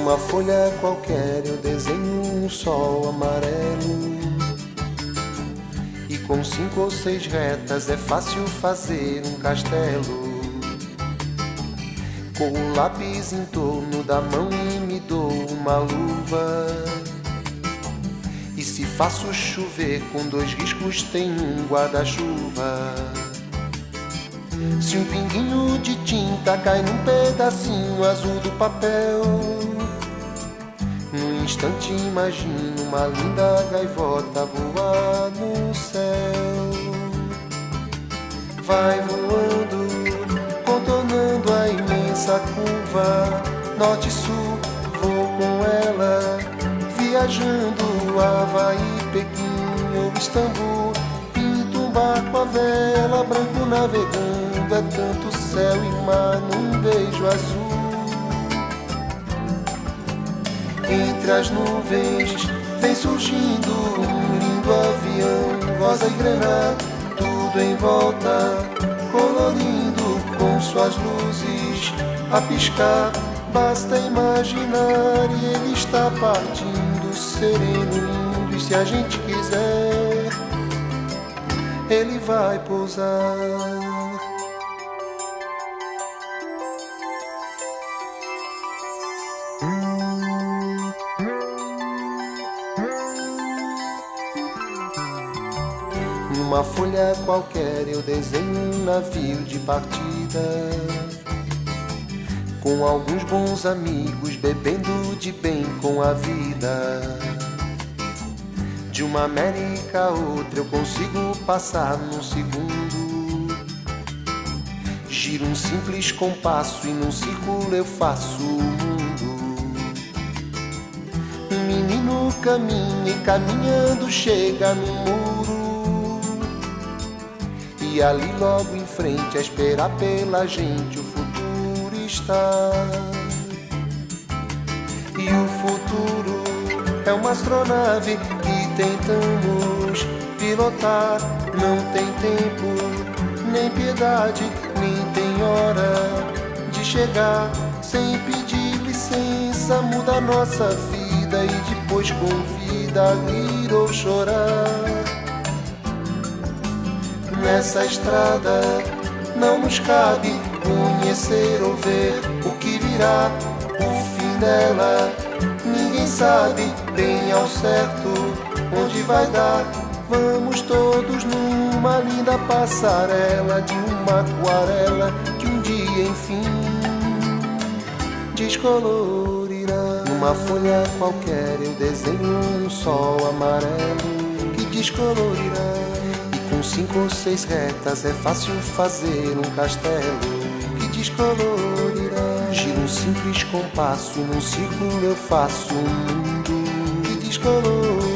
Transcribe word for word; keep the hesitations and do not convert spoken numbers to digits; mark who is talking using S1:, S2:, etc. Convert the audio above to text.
S1: Numa folha qualquer eu desenho um sol amarelo, e com cinco ou seis retas é fácil fazer um castelo. Com o lápis em torno da mão e me dou uma luva, e se faço chover com dois riscos tem um guarda-chuva. Se um pinguinho de tinta cai num pedacinho azul do papel, num instante imagino uma linda gaivota voar no céu. Vai voando, contornando a imensa curva, norte e sul, vou com ela, viajando Havaí, Pequim ou Istambul. Pinto um barco à vela, branco navegando, é tanto céu e mar num beijo azul. Entre as nuvens vem surgindo um lindo avião, rosa e grená, tudo em volta, colorindo com suas luzes a piscar. Basta imaginar e ele está partindo, sereno, lindo, e se a gente quiser, ele vai pousar. Numa folha qualquer eu desenho um navio de partida, com alguns bons amigos bebendo de bem com a vida. De uma América a outra eu consigo passar num segundo. Giro um simples compasso e num círculo eu faço o mundo. Um menino caminha e caminhando chega no muro, e ali logo em frente a esperar pela gente o futuro está. E o futuro é uma astronave que tentamos pilotar. Não tem tempo, nem piedade, nem tem hora de chegar. Sem pedir licença muda a nossa vida e depois convida a rir ou chorar. Nessa estrada não nos cabe conhecer ou ver o que virá. O fim dela ninguém sabe bem ao certo onde vai dar. Vamos todos numa linda passarela de uma aquarela que um dia enfim descolorirá. Numa folha qualquer eu desenho um sol amarelo que descolorirá. Com cinco ou seis retas é fácil fazer um castelo que descolorirá. Giro um simples compasso e num círculo eu faço um mundo que descolorirá.